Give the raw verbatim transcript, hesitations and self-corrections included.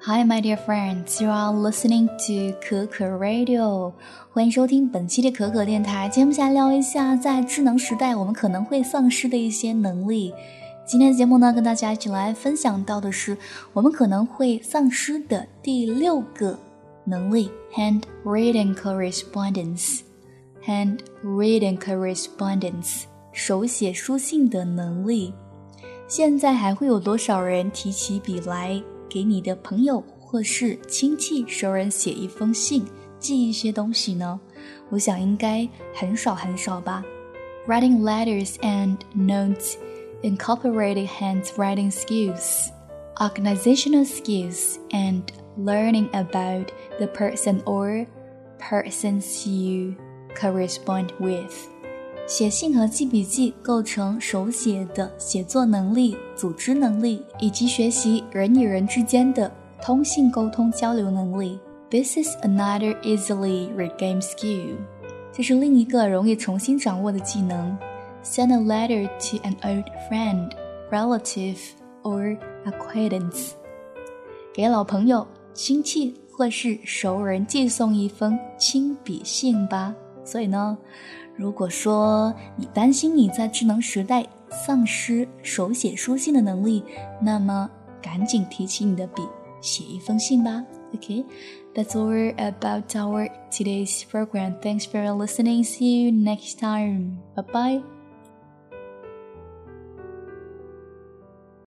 Hi, my dear friends. You are listening to 可可 Radio. 欢迎收听本期的可可电台。今天我们想聊一下，在智能时代我们可能会丧失的一些能力。今天的节目呢，跟大家一起来分享到的是我们可能会丧失的第六个能力 Handwritten correspondence. Handwritten correspondence. 手写书信的能力。现在还会有多少人提起笔来给你的朋友或是亲戚熟人写一封信，寄一些东西呢？我想应该很少很少吧。Writing letters and notes incorporated handwriting skills, organizational skills, and learning about the person or persons you correspond with. 写信和记笔记构成手写的写作能力、组织能力以及学习人与人之间的通信沟通交流能力。This is another easily regained skill. 这是另一个容易重新掌握的技能。Send a letter to an old friend, relative, or acquaintance. 给老朋友、亲戚或是熟人寄送一封亲笔信吧。所以呢，如果说你担心你在智能时代丧失手写书信的能力，那么赶紧提起你的笔，写一封信吧。Okay, that's all about our today's program. Thanks for listening. See you next time. Bye bye.